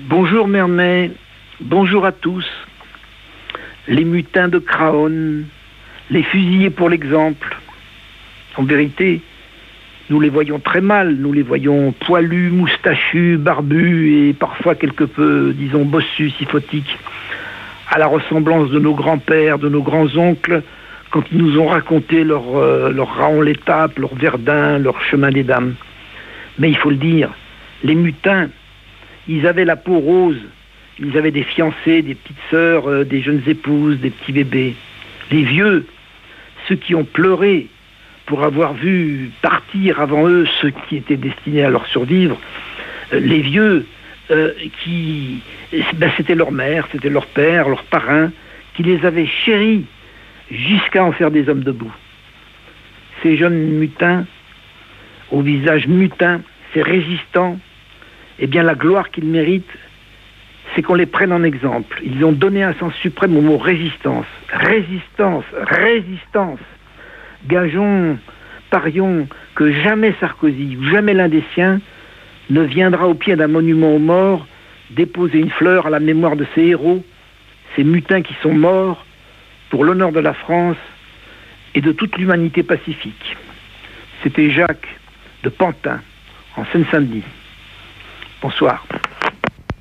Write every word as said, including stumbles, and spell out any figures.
Bonjour Mermet, bonjour à tous. Les mutins de Craonne, les fusillés pour l'exemple. En vérité, nous les voyons très mal, nous les voyons poilus, moustachus, barbus et parfois quelque peu, disons, bossus, syphotiques, à la ressemblance de nos grands-pères, de nos grands-oncles, quand ils nous ont raconté leur, euh, leur Raon l'étape, leur Verdun, leur chemin des dames. Mais il faut le dire, les mutins, ils avaient la peau rose, ils avaient des fiancées, des petites sœurs, euh, des jeunes épouses, des petits bébés. Les vieux, ceux qui ont pleuré pour avoir vu partir avant eux ceux qui étaient destinés à leur survivre, euh, les vieux, euh, qui, ben, c'était leur mère, c'était leur père, leur parrain, qui les avaient chéris jusqu'à en faire des hommes debout. Ces jeunes mutins, au visage mutin, ces résistants, eh bien la gloire qu'ils méritent, c'est qu'on les prenne en exemple. Ils ont donné un sens suprême au mot résistance. Résistance, résistance. Gageons, parions que jamais Sarkozy ou jamais l'un des siens ne viendra au pied d'un monument aux morts déposer une fleur à la mémoire de ces héros, ces mutins qui sont morts pour l'honneur de la France et de toute l'humanité pacifique. C'était Jacques de Pantin, en Seine-Saint-Denis. Bonsoir.